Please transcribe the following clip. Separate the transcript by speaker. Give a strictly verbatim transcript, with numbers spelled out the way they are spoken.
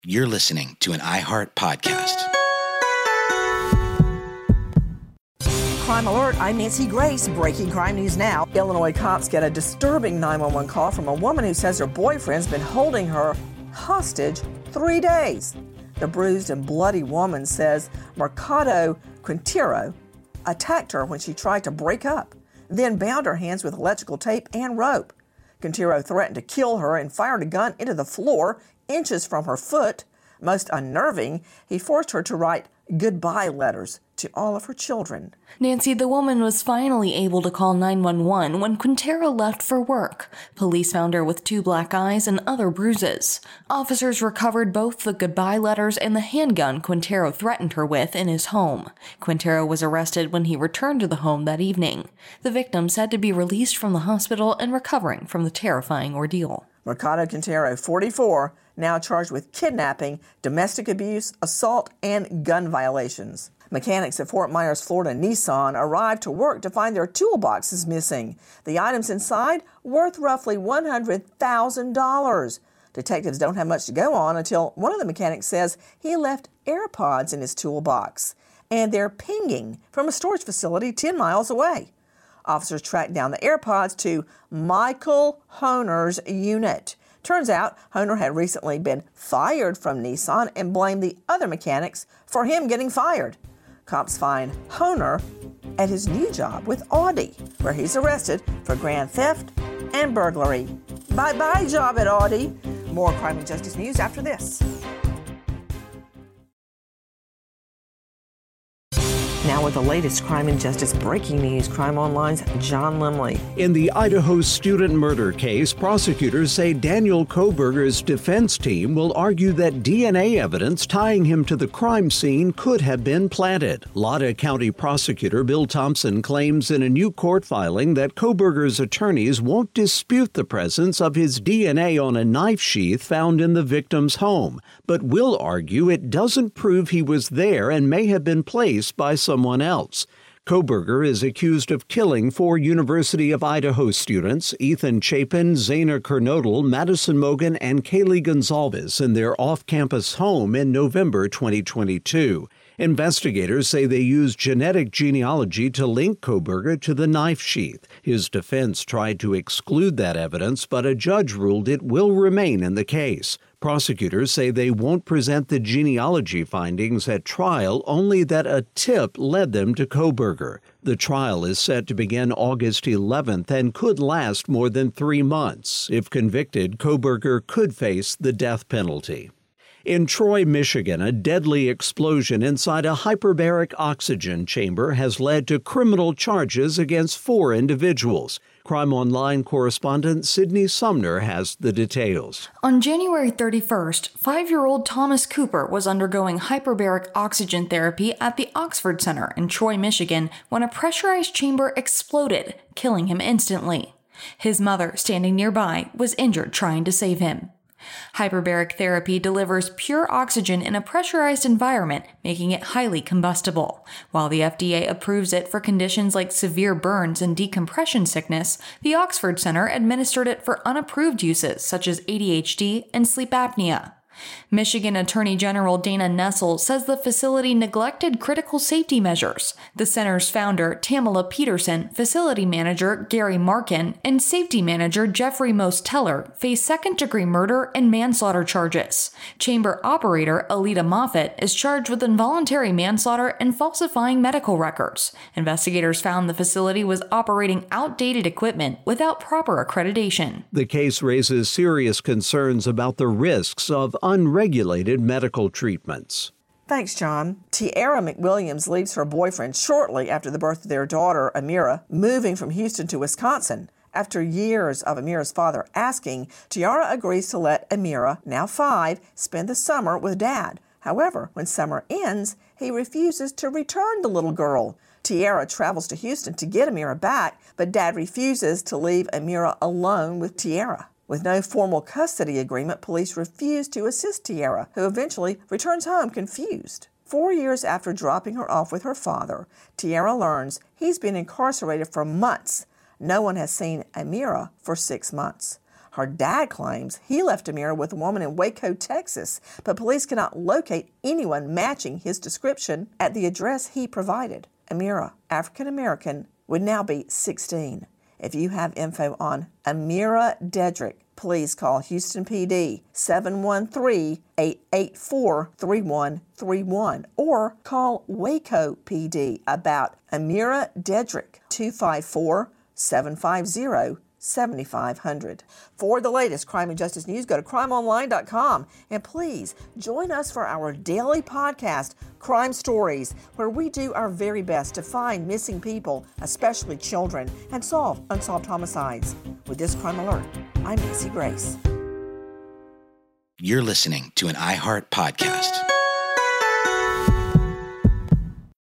Speaker 1: You're listening to an iHeart podcast.
Speaker 2: Crime Alert, I'm Nancy Grace. Breaking crime news now. Illinois cops get a disturbing nine one one call from a woman who says her boyfriend's been holding her hostage three days. The bruised and bloody woman says Mercado Quintero attacked her when she tried to break up, then bound her hands with electrical tape and rope. Quintero threatened to kill her and fired a gun into the floor inches from her foot. Most unnerving, he forced her to write goodbye letters to all of her children.
Speaker 3: Nancy, the woman was finally able to call nine one one when Quintero left for work. Police found her with two black eyes and other bruises. Officers recovered both the goodbye letters and the handgun Quintero threatened her with in his home. Quintero was arrested when he returned to the home that evening. The victim said to be released from the hospital and recovering from the terrifying ordeal.
Speaker 2: Mercado Quintero, forty-four, now charged with kidnapping, domestic abuse, assault, and gun violations. Mechanics at Fort Myers, Florida Nissan arrived to work to find their toolboxes missing. The items inside worth roughly one hundred thousand dollars. Detectives don't have much to go on until one of the mechanics says he left AirPods in his toolbox, and they're pinging from a storage facility ten miles away. Officers tracked down the AirPods to Michael Honer's unit. Turns out Honer had recently been fired from Nissan and blamed the other mechanics for him getting fired. Cops find Honer at his new job with Audi, where he's arrested for grand theft and burglary. Bye-bye job at Audi. More crime and justice news after this. Now with the latest crime and justice breaking news, Crime Online's John Limley.
Speaker 4: In the Idaho student murder case, prosecutors say Daniel Kohberger's defense team will argue that D N A evidence tying him to the crime scene could have been planted. Lada County prosecutor Bill Thompson claims in a new court filing that Kohberger's attorneys won't dispute the presence of his D N A on a knife sheath found in the victim's home, but will argue it doesn't prove he was there and may have been placed by someone else. Kohberger is accused of killing four University of Idaho students, Ethan Chapin, Zaina Kernodle, Madison Mogan, and Kaylee Gonzalez, in their off-campus home in November twenty twenty-two. Investigators say they used genetic genealogy to link Kohberger to the knife sheath. His defense tried to exclude that evidence, but a judge ruled it will remain in the case. Prosecutors say they won't present the genealogy findings at trial, only that a tip led them to Kohberger. The trial is set to begin August eleventh and could last more than three months. If convicted, Kohberger could face the death penalty. In Troy, Michigan, a deadly explosion inside a hyperbaric oxygen chamber has led to criminal charges against four individuals. Crime Online correspondent Sydney Sumner has the details.
Speaker 3: On January thirty-first, five-year-old Thomas Cooper was undergoing hyperbaric oxygen therapy at the Oxford Center in Troy, Michigan, when a pressurized chamber exploded, killing him instantly. His mother, standing nearby, was injured trying to save him. Hyperbaric therapy delivers pure oxygen in a pressurized environment, making it highly combustible. While the F D A approves it for conditions like severe burns and decompression sickness, the Oxford Center administered it for unapproved uses such as A D H D and sleep apnea. Michigan Attorney General Dana Nessel says the facility neglected critical safety measures. The center's founder, Tamala Peterson, facility manager Gary Markin, and safety manager Jeffrey Most-Teller face second-degree murder and manslaughter charges. Chamber operator Alita Moffett is charged with involuntary manslaughter and falsifying medical records. Investigators found the facility was operating outdated equipment without proper accreditation.
Speaker 4: The case raises serious concerns about the risks of unregulated medical treatments.
Speaker 2: Thanks, John. Tiara McWilliams leaves her boyfriend shortly after the birth of their daughter, Amira, moving from Houston to Wisconsin. After years of Amira's father asking, Tiara agrees to let Amira, now five, spend the summer with Dad. However, when summer ends, he refuses to return the little girl. Tiara travels to Houston to get Amira back, but Dad refuses to leave Amira alone with Tiara. With no formal custody agreement, police refuse to assist Tiara, who eventually returns home confused. Four years after dropping her off with her father, Tiara learns he's been incarcerated for months. No one has seen Amira for six months. Her dad claims he left Amira with a woman in Waco, Texas, but police cannot locate anyone matching his description at the address he provided. Amira, African American, would now be sixteen. If you have info on Amira Dedrick, please call Houston P D seven one three, eight eight four, three one three one or call Waco P D about Amira Dedrick, two five four, seven five zero, seven five zero zero. For the latest crime and justice news, go to crime online dot com and please join us for our daily podcast, Crime Stories, where we do our very best to find missing people, especially children, and solve unsolved homicides. With this crime alert, I'm Nancy Grace.
Speaker 1: You're listening to an iHeart podcast.